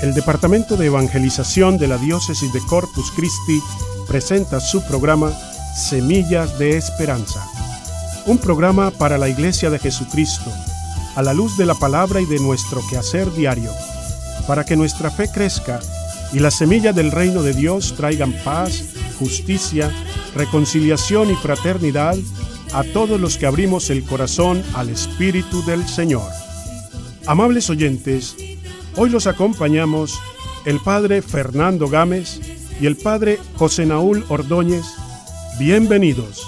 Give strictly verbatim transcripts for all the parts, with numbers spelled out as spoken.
El Departamento de Evangelización de la Diócesis de Corpus Christi presenta su programa Semillas de Esperanza, un programa para la Iglesia de Jesucristo, a la luz de la palabra y de nuestro quehacer diario, para que nuestra fe crezca y las semillas del reino de Dios traigan paz, justicia, reconciliación y fraternidad a todos los que abrimos el corazón al Espíritu del Señor. Amables oyentes, hoy los acompañamos el Padre Fernando Gámez y el Padre José Naúl Ordóñez. Bienvenidos.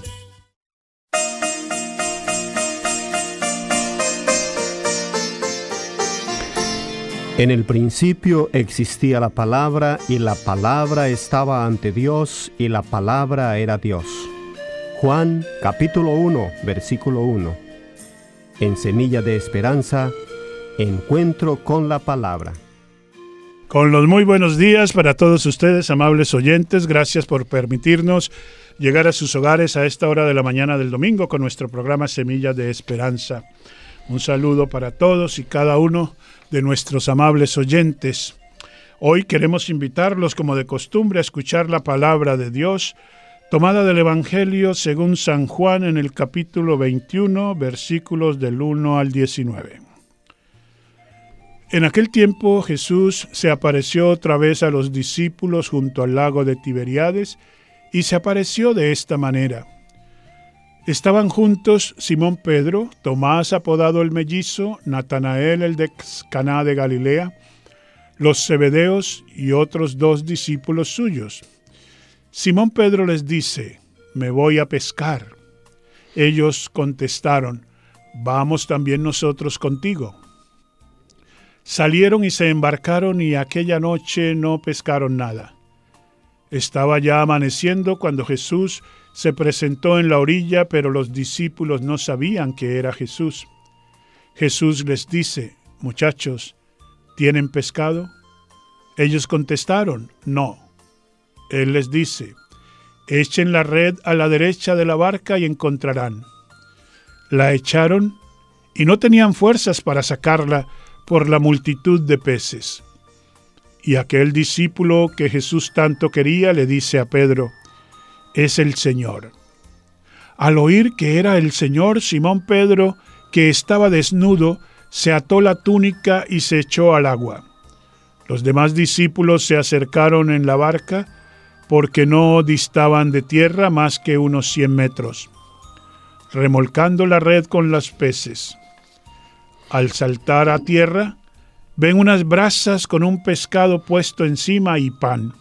En el principio existía la palabra, y la palabra estaba ante Dios, y la palabra era Dios. Juan capítulo uno, versículo uno. En Semilla de Esperanza, encuentro con la palabra. Con los muy buenos días para todos ustedes, amables oyentes. Gracias por permitirnos llegar a sus hogares a esta hora de la mañana del domingo con nuestro programa Semillas de Esperanza. Un saludo para todos y cada uno de nuestros amables oyentes. Hoy queremos invitarlos, como de costumbre, a escuchar la palabra de Dios, tomada del Evangelio según San Juan en el capítulo veintiuno, versículos del uno al diecinueve. En aquel tiempo Jesús se apareció otra vez a los discípulos junto al lago de Tiberíades, y se apareció de esta manera. Estaban juntos Simón Pedro, Tomás apodado el Mellizo, Natanael el de Caná de Galilea, los Zebedeos y otros dos discípulos suyos. Simón Pedro les dice: «Me voy a pescar». Ellos contestaron: «Vamos también nosotros contigo». Salieron y se embarcaron, y aquella noche no pescaron nada. Estaba ya amaneciendo cuando Jesús se presentó en la orilla, pero los discípulos no sabían que era Jesús. Jesús les dice: «Muchachos, ¿tienen pescado?». Ellos contestaron: «No». Él les dice: «Echen la red a la derecha de la barca y encontrarán». La echaron y no tenían fuerzas para sacarla por la multitud de peces. Y aquel discípulo que Jesús tanto quería le dice a Pedro: «Es el Señor». Al oír que era el Señor, Simón Pedro, que estaba desnudo, se ató la túnica y se echó al agua. Los demás discípulos se acercaron en la barca, porque no distaban de tierra más que unos cien metros, remolcando la red con los peces. Al saltar a tierra, ven unas brasas con un pescado puesto encima y pan.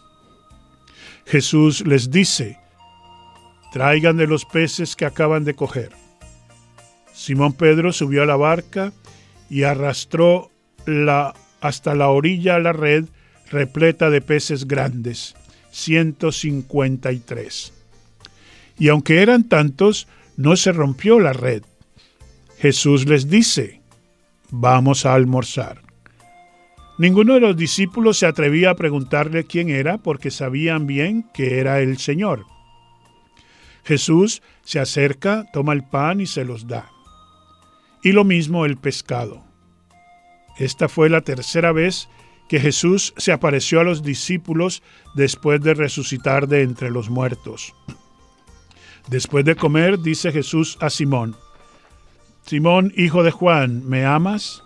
Jesús les dice: «Traigan de los peces que acaban de coger». Simón Pedro subió a la barca y arrastró la, hasta la orilla la red repleta de peces grandes, ciento cincuenta y tres. Y aunque eran tantos, no se rompió la red. Jesús les dice: «Vamos a almorzar». Ninguno de los discípulos se atrevía a preguntarle quién era, porque sabían bien que era el Señor. Jesús se acerca, toma el pan y se los da. Y lo mismo el pescado. Esta fue la tercera vez que Jesús se apareció a los discípulos después de resucitar de entre los muertos. Después de comer, dice Jesús a Simón: «Simón, hijo de Juan, ¿me amas?».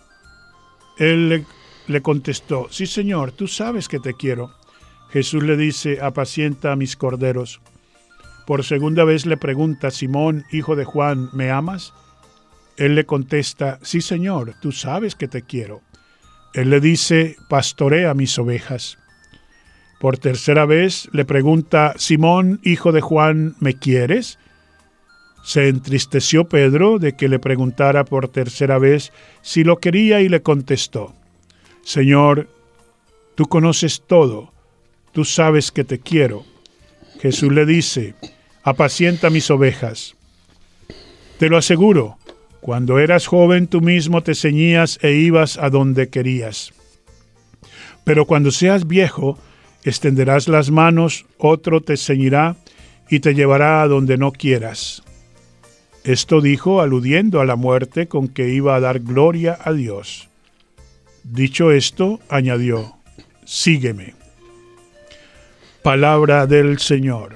Él le, le contestó: «Sí, Señor, tú sabes que te quiero». Jesús le dice: «Apacienta a mis corderos». Por segunda vez le pregunta: «Simón, hijo de Juan, ¿me amas?». Él le contesta: «Sí, Señor, tú sabes que te quiero». Él le dice: «Pastorea mis ovejas». Por tercera vez le pregunta: «Simón, hijo de Juan, ¿me quieres?». Se entristeció Pedro de que le preguntara por tercera vez si lo quería, y le contestó: «Señor, tú conoces todo, tú sabes que te quiero». Jesús le dice: «Apacienta mis ovejas». Te lo aseguro, cuando eras joven tú mismo te ceñías e ibas a donde querías. Pero cuando seas viejo, extenderás las manos, otro te ceñirá y te llevará a donde no quieras. Esto dijo aludiendo a la muerte con que iba a dar gloria a Dios. Dicho esto, añadió: sígueme. Palabra del Señor.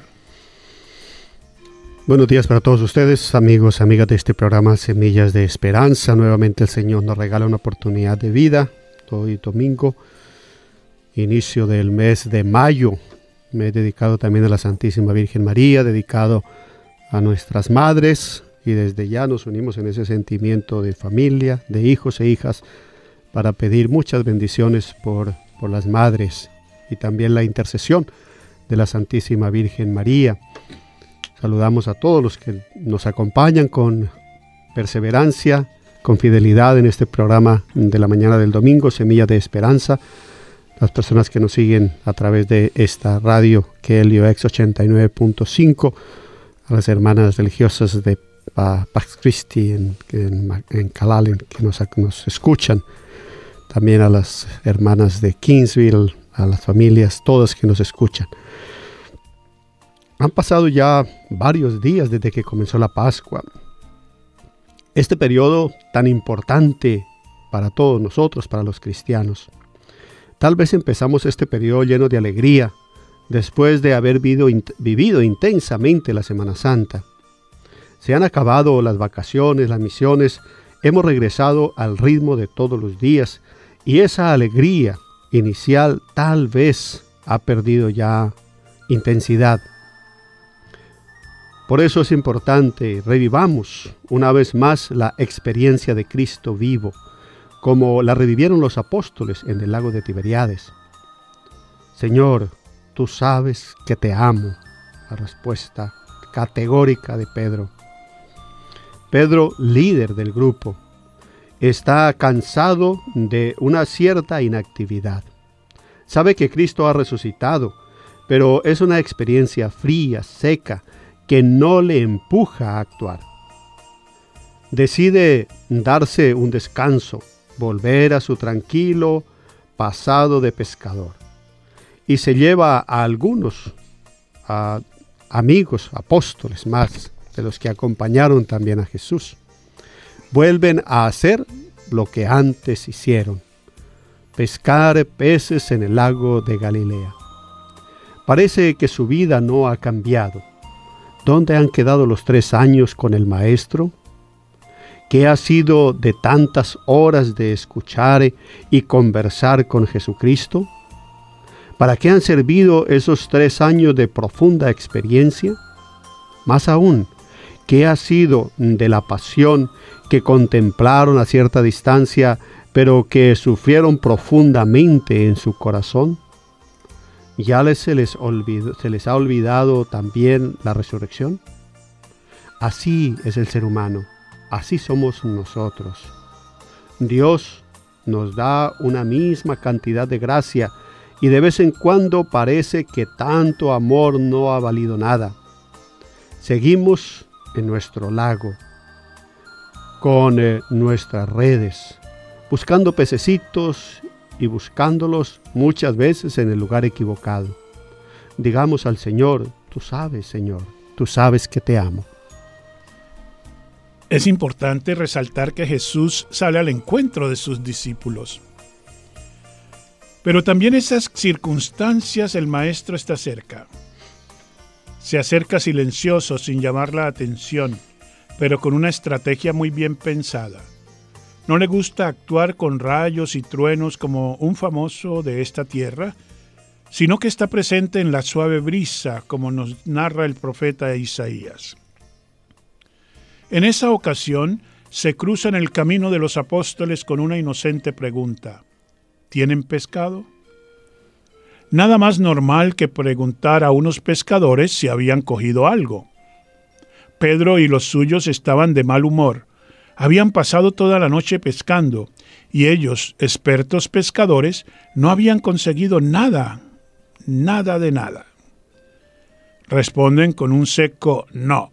Buenos días para todos ustedes, amigos, amigas de este programa Semillas de Esperanza. Nuevamente el Señor nos regala una oportunidad de vida. Hoy domingo, inicio del mes de mayo. Me he dedicado también a la Santísima Virgen María, dedicado a nuestras madres, y desde ya nos unimos en ese sentimiento de familia, de hijos e hijas, para pedir muchas bendiciones por, por las madres y también la intercesión de la Santísima Virgen María. Saludamos a todos los que nos acompañan con perseverancia, con fidelidad en este programa de la mañana del domingo, Semillas de Esperanza. Las personas que nos siguen a través de esta radio, Kelio X ochenta y nueve punto cinco, a las hermanas religiosas de uh, Pax Christi en, en, en Calalen que nos, nos escuchan, también a las hermanas de Kingsville, a las familias todas que nos escuchan. Han pasado ya varios días desde que comenzó la Pascua. Este periodo tan importante para todos nosotros, para los cristianos. Tal vez empezamos este periodo lleno de alegría, después de haber vivido, vivido intensamente la Semana Santa. Se han acabado las vacaciones, las misiones, hemos regresado al ritmo de todos los días, y esa alegría inicial tal vez ha perdido ya intensidad. Por eso es importante revivamos una vez más la experiencia de Cristo vivo, como la revivieron los apóstoles en el lago de Tiberíades. Señor, tú sabes que te amo. La respuesta categórica de Pedro. Pedro, líder del grupo, está cansado de una cierta inactividad. Sabe que Cristo ha resucitado, pero es una experiencia fría, seca, que no le empuja a actuar. Decide darse un descanso, volver a su tranquilo pasado de pescador. Y se lleva a algunos a amigos, apóstoles más, de los que acompañaron también a Jesús. Vuelven a hacer lo que antes hicieron, pescar peces en el lago de Galilea. Parece que su vida no ha cambiado. ¿Dónde han quedado los tres años con el Maestro? ¿Qué ha sido de tantas horas de escuchar y conversar con Jesucristo? ¿Para qué han servido esos tres años de profunda experiencia? Más aún, ¿qué ha sido de la pasión que contemplaron a cierta distancia, pero que sufrieron profundamente en su corazón? ¿Ya les, se, les olvidó, se les ha olvidado también la resurrección? Así es el ser humano, así somos nosotros. Dios nos da una misma cantidad de gracia y de vez en cuando parece que tanto amor no ha valido nada. Seguimos en nuestro lago, con eh, nuestras redes, buscando pececitos y buscándolos muchas veces en el lugar equivocado. Digamos al Señor: tú sabes, Señor, tú sabes que te amo. Es importante resaltar que Jesús sale al encuentro de sus discípulos. Pero también en esas circunstancias el Maestro está cerca. Se acerca silencioso, sin llamar la atención, pero con una estrategia muy bien pensada. No le gusta actuar con rayos y truenos como un famoso de esta tierra, sino que está presente en la suave brisa, como nos narra el profeta Isaías. En esa ocasión, se cruza en el camino de los apóstoles con una inocente pregunta: ¿tienen pescado? Nada más normal que preguntar a unos pescadores si habían cogido algo. Pedro y los suyos estaban de mal humor. Habían pasado toda la noche pescando, y ellos, expertos pescadores, no habían conseguido nada, nada de nada. Responden con un seco no.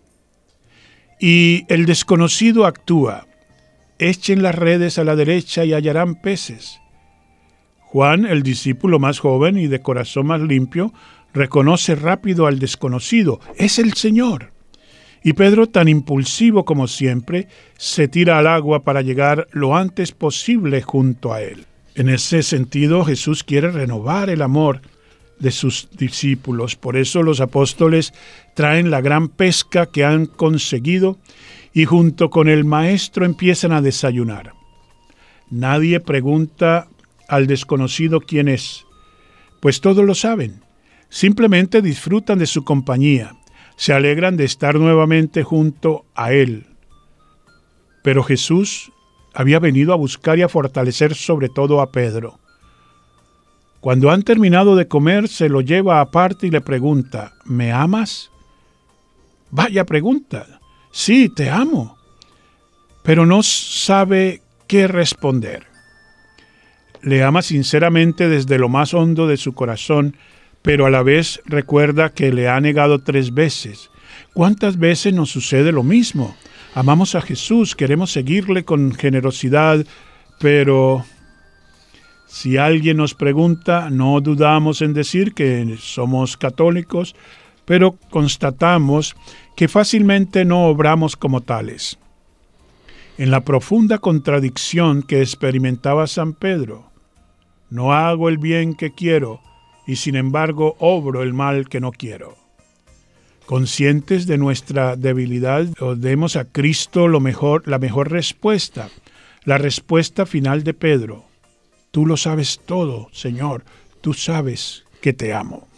Y el desconocido actúa: echen las redes a la derecha y hallarán peces. Juan, el discípulo más joven y de corazón más limpio, reconoce rápido al desconocido: es el Señor. Y Pedro, tan impulsivo como siempre, se tira al agua para llegar lo antes posible junto a él. En ese sentido, Jesús quiere renovar el amor de sus discípulos. Por eso los apóstoles traen la gran pesca que han conseguido y junto con el maestro empiezan a desayunar. Nadie pregunta al desconocido quién es, pues todos lo saben. Simplemente disfrutan de su compañía, se alegran de estar nuevamente junto a él. Pero Jesús había venido a buscar y a fortalecer sobre todo a Pedro. Cuando han terminado de comer, se lo lleva aparte y le pregunta, ¿me amas? Vaya pregunta. Sí, te amo. Pero no sabe qué responder. Le ama sinceramente desde lo más hondo de su corazón, pero a la vez recuerda que le ha negado tres veces. ¿Cuántas veces nos sucede lo mismo? Amamos a Jesús, queremos seguirle con generosidad, pero si alguien nos pregunta, no dudamos en decir que somos católicos, pero constatamos que fácilmente no obramos como tales. En la profunda contradicción que experimentaba San Pedro, no hago el bien que quiero y sin embargo obro el mal que no quiero. Conscientes de nuestra debilidad, demos a Cristo lo mejor, la mejor respuesta, la respuesta final de Pedro. Tú lo sabes todo, Señor, tú sabes que te amo.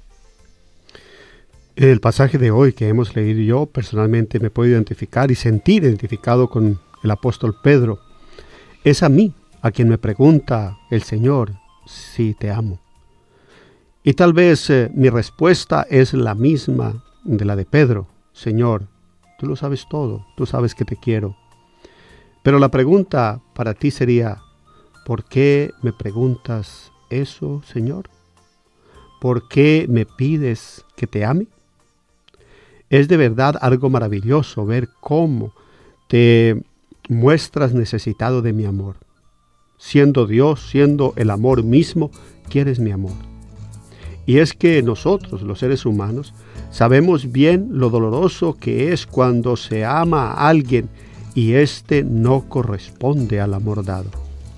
En el pasaje de hoy que hemos leído, yo personalmente me puedo identificar y sentir identificado con el apóstol Pedro. Es a mí a quien me pregunta el Señor si te amo. Y tal vez eh, mi respuesta es la misma de la de Pedro. Señor, tú lo sabes todo, tú sabes que te quiero. Pero la pregunta para ti sería, ¿por qué me preguntas eso, Señor? ¿Por qué me pides que te ame? Es de verdad algo maravilloso ver cómo te muestras necesitado de mi amor. Siendo Dios, siendo el amor mismo, quieres mi amor. Y es que nosotros, los seres humanos, sabemos bien lo doloroso que es cuando se ama a alguien y éste no corresponde al amor dado.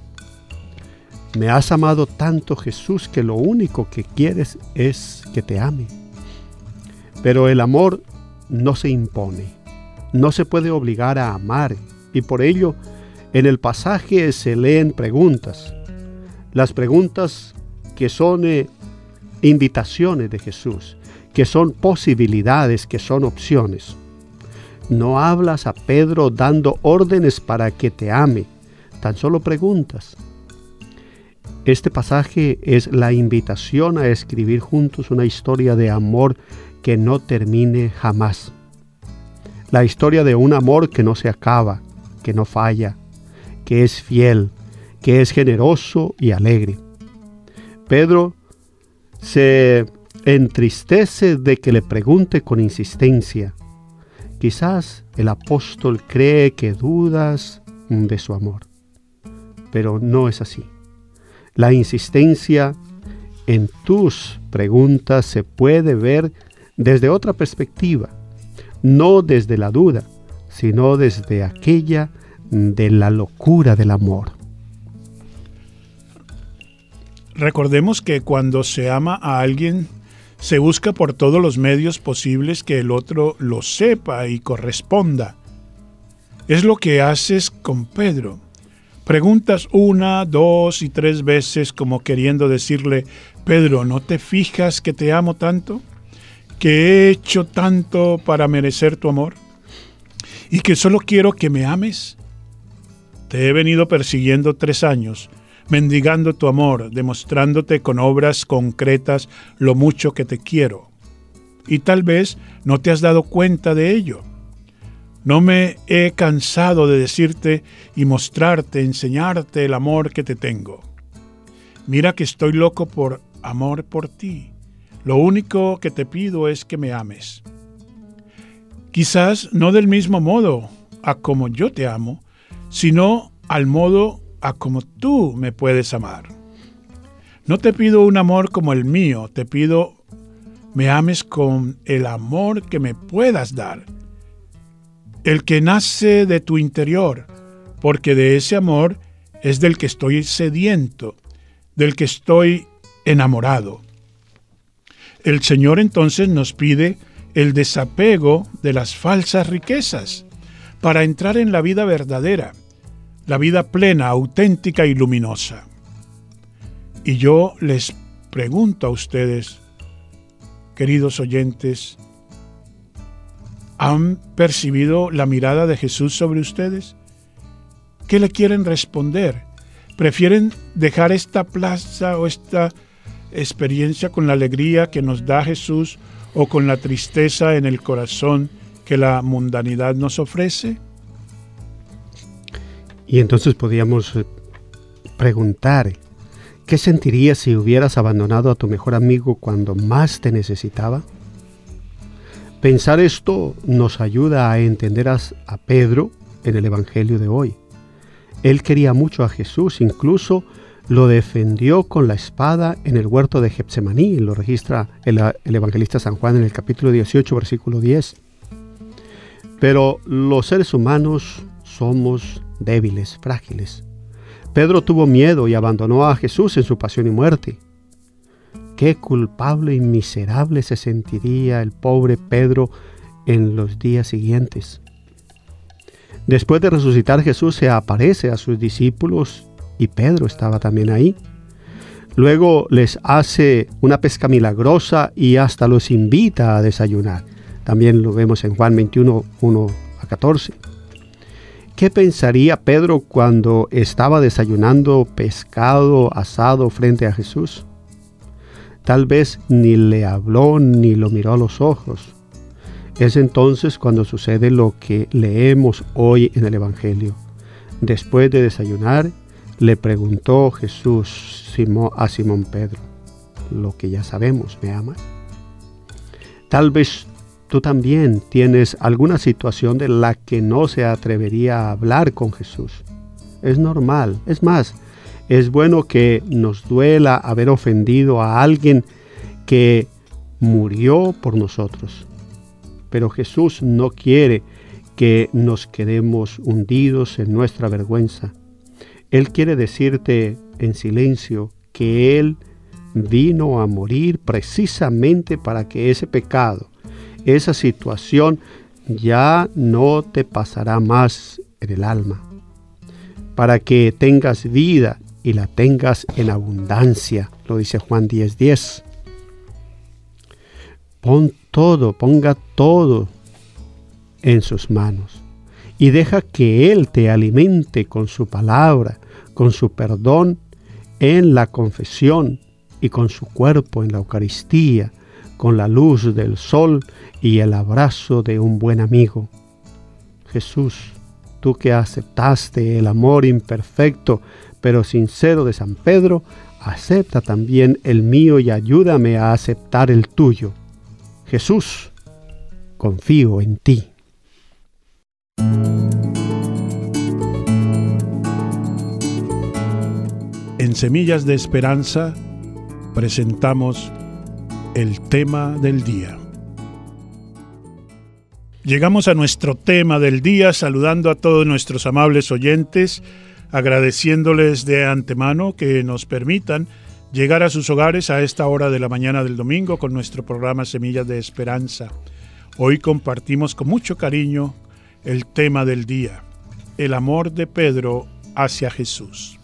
Me has amado tanto, Jesús, que lo único que quieres es que te ame. Pero el amor no se impone, no se puede obligar a amar, y por ello en el pasaje se leen preguntas. Las preguntas que son eh, invitaciones de Jesús, que son posibilidades, que son opciones. No hablas a Pedro dando órdenes para que te ame, tan solo preguntas. Este pasaje es la invitación a escribir juntos una historia de amor que no termine jamás. La historia de un amor que no se acaba, que no falla, que es fiel, que es generoso y alegre. Pedro se entristece de que le pregunte con insistencia. Quizás el apóstol cree que dudas de su amor, pero no es así. La insistencia en tus preguntas se puede ver desde otra perspectiva, no desde la duda, sino desde aquella de la locura del amor. Recordemos que cuando se ama a alguien, se busca por todos los medios posibles que el otro lo sepa y corresponda. Es lo que haces con Pedro. Preguntas una, dos y tres veces como queriendo decirle, Pedro, ¿no te fijas que te amo tanto? ¿Que he hecho tanto para merecer tu amor? ¿Y que solo quiero que me ames? Te he venido persiguiendo tres años, mendigando tu amor, demostrándote con obras concretas lo mucho que te quiero. Y tal vez no te has dado cuenta de ello. No me he cansado de decirte y mostrarte, enseñarte el amor que te tengo. Mira que estoy loco por amor por ti. Lo único que te pido es que me ames. Quizás no del mismo modo a como yo te amo, sino al modo a como tú me puedes amar. No te pido un amor como el mío, te pido me ames con el amor que me puedas dar, el que nace de tu interior, porque de ese amor es del que estoy sediento, del que estoy enamorado. El Señor entonces nos pide el desapego de las falsas riquezas para entrar en la vida verdadera, la vida plena, auténtica y luminosa. Y yo les pregunto a ustedes, queridos oyentes, ¿han percibido la mirada de Jesús sobre ustedes? ¿Qué le quieren responder? ¿Prefieren dejar esta plaza o esta experiencia con la alegría que nos da Jesús o con la tristeza en el corazón que la mundanidad nos ofrece? Y entonces podríamos preguntar, ¿qué sentirías si hubieras abandonado a tu mejor amigo cuando más te necesitaba? Pensar esto nos ayuda a entender a, a Pedro en el Evangelio de hoy. Él quería mucho a Jesús, incluso lo defendió con la espada en el huerto de Getsemaní, lo registra el, el evangelista San Juan en el capítulo dieciocho, versículo diez. Pero los seres humanos somos débiles, frágiles. Pedro tuvo miedo y abandonó a Jesús en su pasión y muerte. Qué culpable y miserable se sentiría el pobre Pedro en los días siguientes. Después de resucitar, Jesús se aparece a sus discípulos y Pedro estaba también ahí. Luego les hace una pesca milagrosa y hasta los invita a desayunar. También lo vemos en Juan veintiuno, uno a catorce. ¿Qué pensaría Pedro cuando estaba desayunando pescado asado frente a Jesús? Tal vez ni le habló ni lo miró a los ojos. Es entonces cuando sucede lo que leemos hoy en el Evangelio. Después de desayunar, le preguntó Jesús a Simón Pedro, lo que ya sabemos, ¿me amas? Tal vez tú también tienes alguna situación de la que no se atrevería a hablar con Jesús. Es normal, es más, es bueno que nos duela haber ofendido a alguien que murió por nosotros. Pero Jesús no quiere que nos quedemos hundidos en nuestra vergüenza. Él quiere decirte en silencio que Él vino a morir precisamente para que ese pecado, esa situación ya no te pasará más en el alma, para que tengas vida y la tengas en abundancia, lo dice Juan diez diez. Pon todo, ponga todo en sus manos y deja que Él te alimente con su palabra, con su perdón en la confesión y con su cuerpo en la Eucaristía, con la luz del sol y el abrazo de un buen amigo. Jesús, tú que aceptaste el amor imperfecto pero sincero de San Pedro, acepta también el mío y ayúdame a aceptar el tuyo. Jesús, confío en ti. En Semillas de Esperanza presentamos el tema del día. Llegamos a nuestro tema del día saludando a todos nuestros amables oyentes, agradeciéndoles de antemano que nos permitan llegar a sus hogares a esta hora de la mañana del domingo con nuestro programa Semillas de Esperanza. Hoy compartimos con mucho cariño el tema del día, el amor de Pedro hacia Jesús.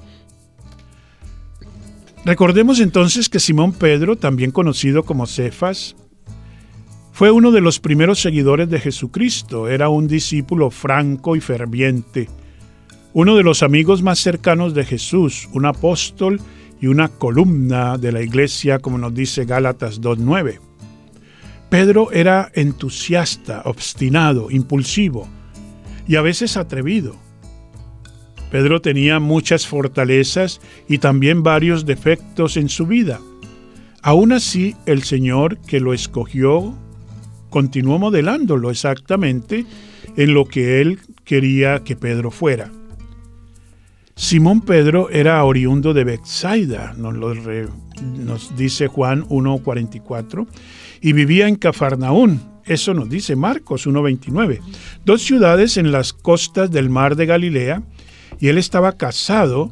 Recordemos entonces que Simón Pedro, también conocido como Cefas, fue uno de los primeros seguidores de Jesucristo. Era un discípulo franco y ferviente, uno de los amigos más cercanos de Jesús, un apóstol y una columna de la iglesia, como nos dice Gálatas dos nueve. Pedro era entusiasta, obstinado, impulsivo y a veces atrevido. Pedro tenía muchas fortalezas y también varios defectos en su vida. Aún así, el Señor que lo escogió continuó modelándolo exactamente en lo que Él quería que Pedro fuera. Simón Pedro era oriundo de Betsaida, nos, lo re, nos dice Juan uno cuarenta y cuatro, y vivía en Cafarnaún, Eso nos dice Marcos uno veintinueve. Dos ciudades en las costas del mar de Galilea, y él estaba casado,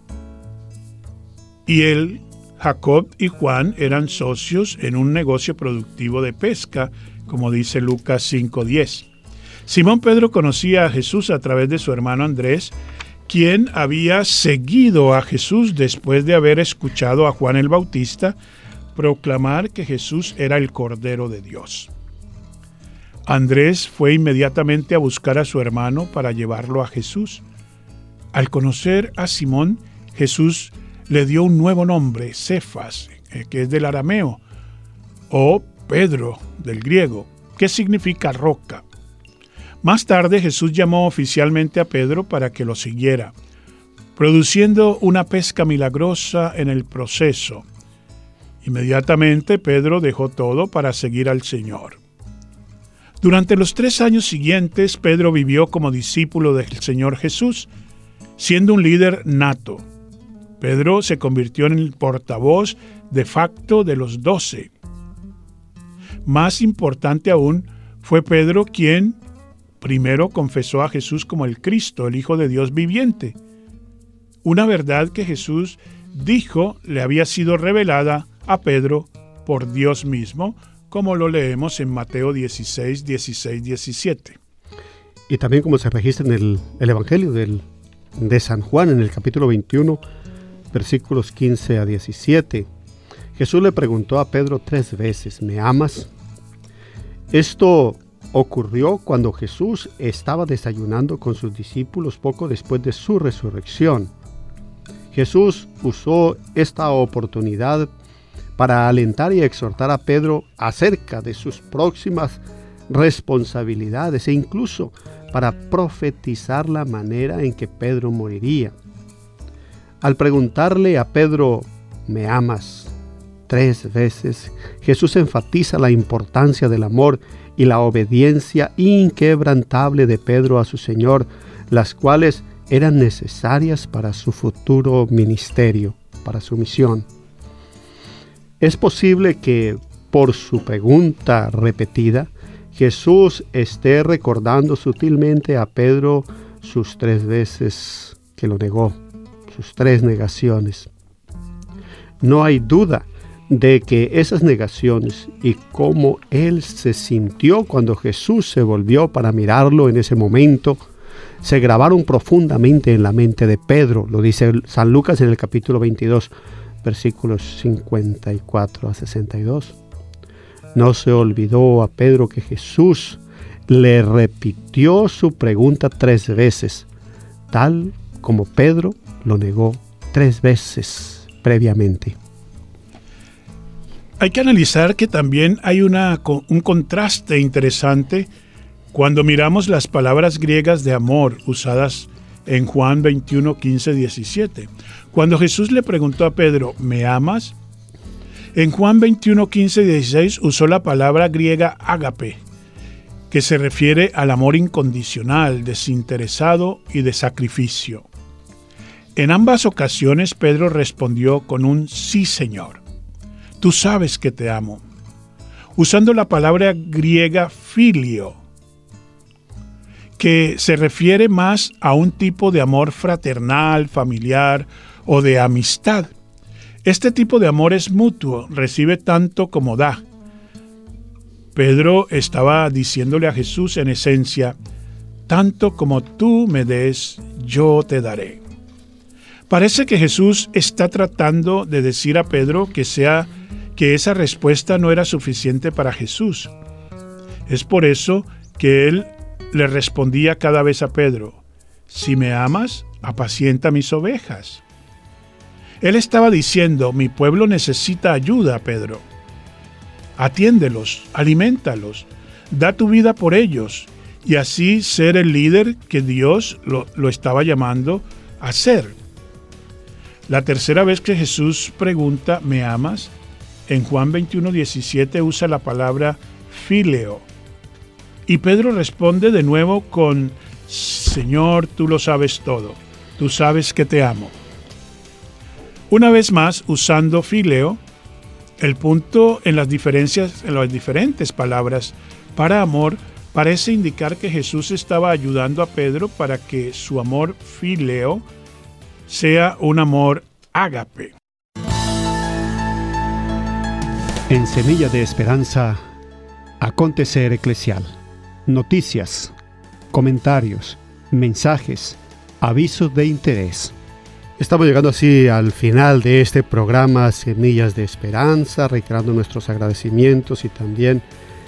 y él, Jacob y Juan eran socios en un negocio productivo de pesca, como dice Lucas cinco diez. Simón Pedro conocía a Jesús a través de su hermano Andrés, quien había seguido a Jesús después de haber escuchado a Juan el Bautista proclamar que Jesús era el Cordero de Dios. Andrés fue inmediatamente a buscar a su hermano para llevarlo a Jesús. Al conocer a Simón, Jesús le dio un nuevo nombre, Cefas, que es del arameo, o Pedro, del griego, que significa roca. Más tarde Jesús llamó oficialmente a Pedro para que lo siguiera, produciendo una pesca milagrosa en el proceso. Inmediatamente Pedro dejó todo para seguir al Señor. Durante los tres años siguientes, Pedro vivió como discípulo del Señor Jesús, siendo un líder nato. Pedro se convirtió en el portavoz de facto de los doce. Más importante aún, fue Pedro quien primero confesó a Jesús como el Cristo, el Hijo de Dios viviente. Una verdad que Jesús dijo le había sido revelada a Pedro por Dios mismo, como lo leemos en Mateo dieciséis, dieciséis, diecisiete. Y también como se registra en el, el Evangelio del, de San Juan, en el capítulo veintiuno, versículos quince a diecisiete. Jesús le preguntó a Pedro tres veces, ¿me amas? Esto ocurrió cuando Jesús estaba desayunando con sus discípulos poco después de su resurrección. Jesús usó esta oportunidad para alentar y exhortar a Pedro acerca de sus próximas responsabilidades e incluso para profetizar la manera en que Pedro moriría. Al preguntarle a Pedro, ¿me amas? Tres veces, Jesús enfatiza la importancia del amor y la obediencia inquebrantable de Pedro a su Señor, las cuales eran necesarias para su futuro ministerio, para su misión. Es posible que, por su pregunta repetida, Jesús esté recordando sutilmente a Pedro sus tres veces que lo negó, sus tres negaciones. No hay duda de que esas negaciones y cómo él se sintió cuando Jesús se volvió para mirarlo en ese momento, se grabaron profundamente en la mente de Pedro. Lo dice San Lucas en el capítulo veintidós, versículos cincuenta y cuatro a sesenta y dos. No se olvidó a Pedro que Jesús le repitió su pregunta tres veces, tal como Pedro lo negó tres veces previamente. Hay que analizar que también hay una, un contraste interesante cuando miramos las palabras griegas de amor usadas en Juan veintiuno, quince, diecisiete. Cuando Jesús le preguntó a Pedro, ¿me amas? En Juan veintiuno, quince y dieciséis usó la palabra griega ágape, que se refiere al amor incondicional, desinteresado y de sacrificio. En ambas ocasiones Pedro respondió con un sí, Señor. Tú sabes que te amo, usando la palabra griega filio, que se refiere más a un tipo de amor fraternal, familiar o de amistad. Este tipo de amor es mutuo, recibe tanto como da. Pedro estaba diciéndole a Jesús en esencia, tanto como tú me des, yo te daré. Parece que Jesús está tratando de decir a Pedro que sea que esa respuesta no era suficiente para Jesús. Es por eso que él le respondía cada vez a Pedro, si me amas, apacienta mis ovejas. Él estaba diciendo, mi pueblo necesita ayuda, Pedro. Atiéndelos, aliméntalos, da tu vida por ellos, y así ser el líder que Dios lo, lo estaba llamando a ser. La tercera vez que Jesús pregunta, ¿me amas?, en Juan veintiuno, diecisiete usa la palabra fileo. Y Pedro responde de nuevo con, Señor, tú lo sabes todo, tú sabes que te amo. Una vez más, usando fileo, el punto en las diferencias, en las diferentes palabras para amor parece indicar que Jesús estaba ayudando a Pedro para que su amor fileo sea un amor ágape. En Semilla de Esperanza, acontecer eclesial, noticias, comentarios, mensajes, avisos de interés. Estamos llegando así al final de este programa Semillas de Esperanza, reiterando nuestros agradecimientos y también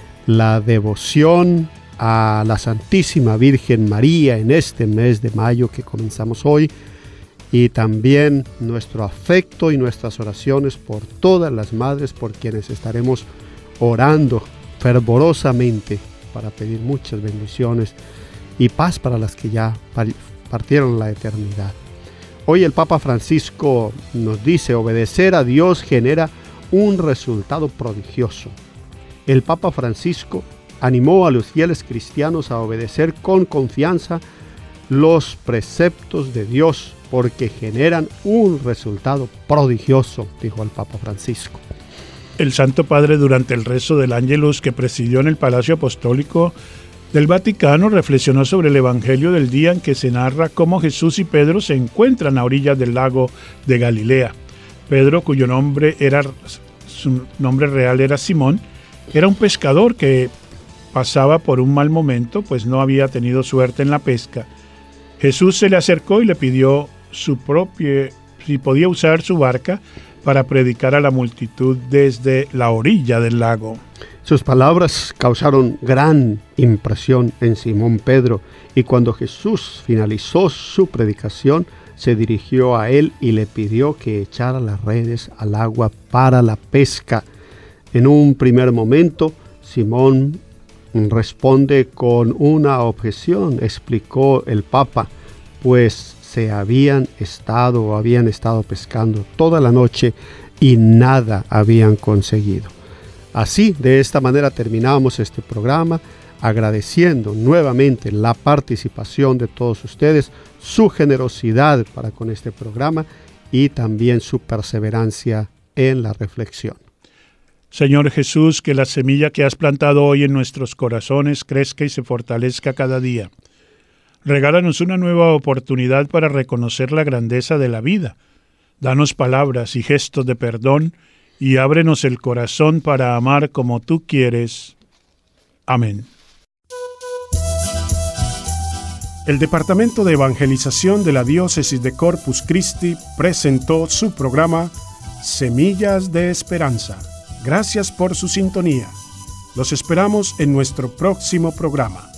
la devoción a la Santísima Virgen María en este mes de mayo que comenzamos hoy, y también nuestro afecto y nuestras oraciones por todas las madres por quienes estaremos orando fervorosamente para pedir muchas bendiciones y paz para las que ya partieron a la eternidad. Hoy el Papa Francisco nos dice: obedecer a Dios genera un resultado prodigioso. El Papa Francisco animó a los fieles cristianos a obedecer con confianza los preceptos de Dios, porque generan un resultado prodigioso, dijo el Papa Francisco. El Santo Padre, durante el rezo del Ángelus que presidió en el Palacio Apostólico del Vaticano, reflexionó sobre el Evangelio del día en que se narra cómo Jesús y Pedro se encuentran a orillas del lago de Galilea. Pedro, cuyo nombre era, su nombre real era Simón, era un pescador que pasaba por un mal momento, pues no había tenido suerte en la pesca. Jesús se le acercó y le pidió su propia, si podía usar su barca para predicar a la multitud desde la orilla del lago. Sus palabras causaron gran impresión en Simón Pedro, y cuando Jesús finalizó su predicación, se dirigió a él y le pidió que echara las redes al agua para la pesca. En un primer momento, Simón responde con una objeción, explicó el Papa, pues se habían estado o habían estado pescando toda la noche y nada habían conseguido. Así, de esta manera terminamos este programa, agradeciendo nuevamente la participación de todos ustedes, su generosidad para con este programa y también su perseverancia en la reflexión. Señor Jesús, que la semilla que has plantado hoy en nuestros corazones crezca y se fortalezca cada día. Regálanos una nueva oportunidad para reconocer la grandeza de la vida. Danos palabras y gestos de perdón y ábrenos el corazón para amar como tú quieres. Amén. El Departamento de Evangelización de la Diócesis de Corpus Christi presentó su programa Semillas de Esperanza. Gracias por su sintonía. Los esperamos en nuestro próximo programa.